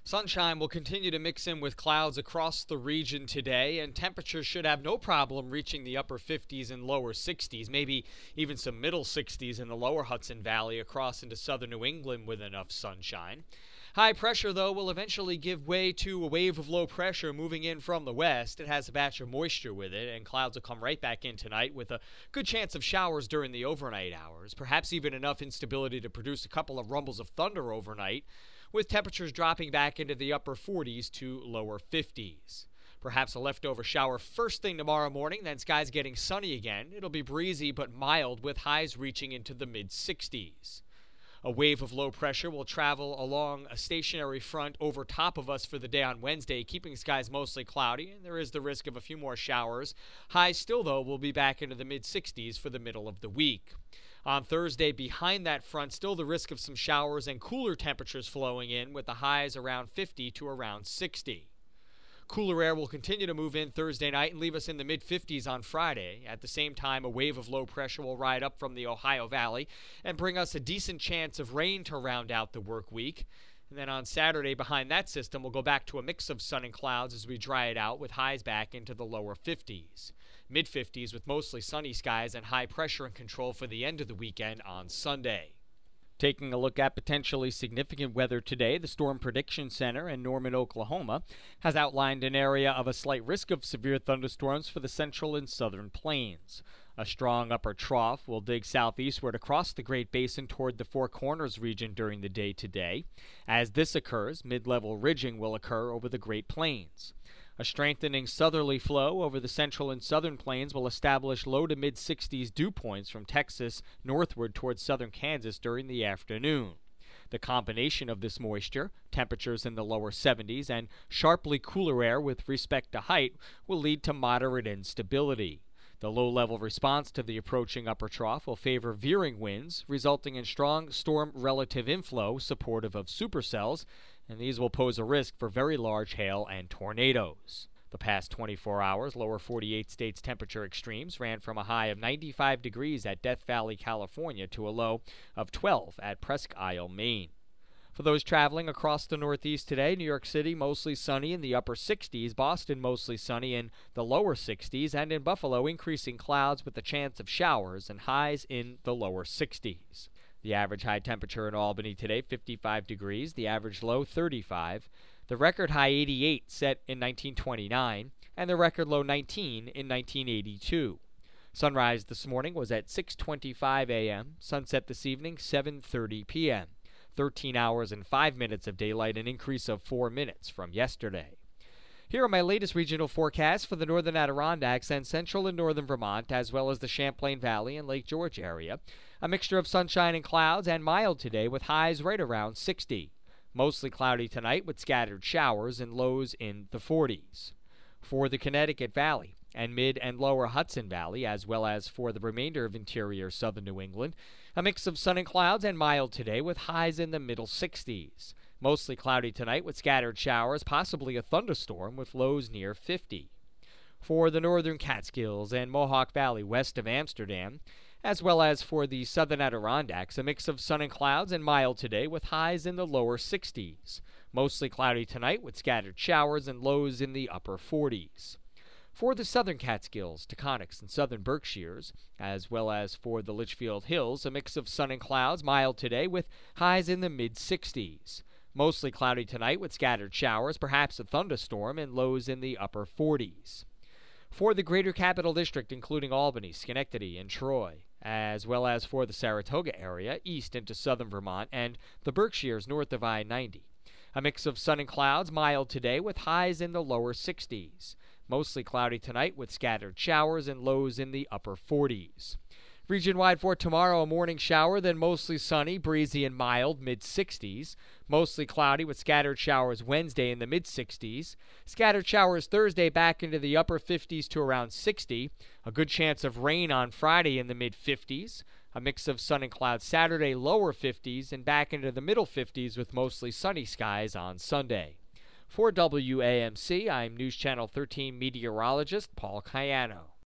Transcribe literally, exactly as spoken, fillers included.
Sunshine will continue to mix in with clouds across the region today, and temperatures should have no problem reaching the upper fifties and lower sixties, maybe even some middle sixties in the lower Hudson Valley across into southern New England with enough sunshine. High pressure, though, will eventually give way to a wave of low pressure moving in from the west. It has a batch of moisture with it, and clouds will come right back in tonight with a good chance of showers during the overnight hours, perhaps even enough instability to produce a couple of rumbles of thunder overnight, with temperatures dropping back into the upper forties to lower fifties. Perhaps a leftover shower first thing tomorrow morning, then skies getting sunny again. It'll be breezy but mild with highs reaching into the mid sixties. A wave of low pressure will travel along a stationary front over top of us for the day on Wednesday, keeping skies mostly cloudy, and there is the risk of a few more showers. Highs still, though, will be back into the mid sixties for the middle of the week. On Thursday, behind that front, still the risk of some showers and cooler temperatures flowing in, with the highs around fifty to around sixty. Cooler air will continue to move in Thursday night and leave us in the mid fifties on Friday. At the same time, a wave of low pressure will ride up from the Ohio Valley and bring us a decent chance of rain to round out the work week. And then on Saturday, behind that system, we'll go back to a mix of sun and clouds as we dry it out, with highs back into the lower fifties. mid fifties with mostly sunny skies and high pressure in control for the end of the weekend on Sunday. Taking a look at potentially significant weather today, the Storm Prediction Center in Norman, Oklahoma, has outlined an area of a slight risk of severe thunderstorms for the central and southern plains. A strong upper trough will dig southeastward across the Great Basin toward the Four Corners region during the day today. As this occurs, mid-level ridging will occur over the Great Plains. A strengthening southerly flow over the central and southern plains will establish low to mid sixties dew points from Texas northward towards southern Kansas during the afternoon. The combination of this moisture, temperatures in the lower seventies, and sharply cooler air with respect to height will lead to moderate instability. The low-level response to the approaching upper trough will favor veering winds, resulting in strong storm relative inflow supportive of supercells, and these will pose a risk for very large hail and tornadoes. The past twenty-four hours, lower forty-eight states temperature extremes ran from a high of ninety-five degrees at Death Valley, California, to a low of twelve at Presque Isle, Maine. For those traveling across the Northeast today, New York City mostly sunny in the upper sixties, Boston mostly sunny in the lower sixties, and in Buffalo increasing clouds with a chance of showers and highs in the lower sixties. The average high temperature in Albany today, fifty-five degrees, the average low, thirty-five. The record high, eighty-eight, set in nineteen twenty-nine, and the record low, nineteen, in nineteen eighty-two. Sunrise this morning was at six twenty-five a.m., sunset this evening, seven thirty p.m. thirteen hours and five minutes of daylight, an increase of four minutes from yesterday. Here are my latest regional forecasts for the northern Adirondacks and central and northern Vermont, as well as the Champlain Valley and Lake George area. A mixture of sunshine and clouds, and mild today with highs right around sixty. Mostly cloudy tonight with scattered showers and lows in the forties. For the Connecticut Valley and mid and lower Hudson Valley, as well as for the remainder of interior southern New England, a mix of sun and clouds and mild today with highs in the middle sixties. Mostly cloudy tonight with scattered showers, possibly a thunderstorm with lows near fifty. For the northern Catskills and Mohawk Valley west of Amsterdam, as well as for the southern Adirondacks, a mix of sun and clouds and mild today with highs in the lower sixties. Mostly cloudy tonight with scattered showers and lows in the upper forties. For the southern Catskills, Taconics, and southern Berkshires, as well as for the Litchfield Hills, a mix of sun and clouds, mild today with highs in the mid sixties. Mostly cloudy tonight with scattered showers, perhaps a thunderstorm, and lows in the upper forties. For the greater capital district, including Albany, Schenectady, and Troy, as well as for the Saratoga area, east into southern Vermont, and the Berkshires north of I ninety. A mix of sun and clouds, mild today with highs in the lower sixties. Mostly cloudy tonight with scattered showers and lows in the upper forties. Region-wide for tomorrow, a morning shower, then mostly sunny, breezy, and mild, mid sixties. Mostly cloudy with scattered showers Wednesday in the mid sixties. Scattered showers Thursday back into the upper fifties to around sixty. A good chance of rain on Friday in the mid fifties. A mix of sun and clouds Saturday, lower fifties, and back into the middle fifties with mostly sunny skies on Sunday. For W A M C, I'm News Channel thirteen meteorologist Paul Cayano.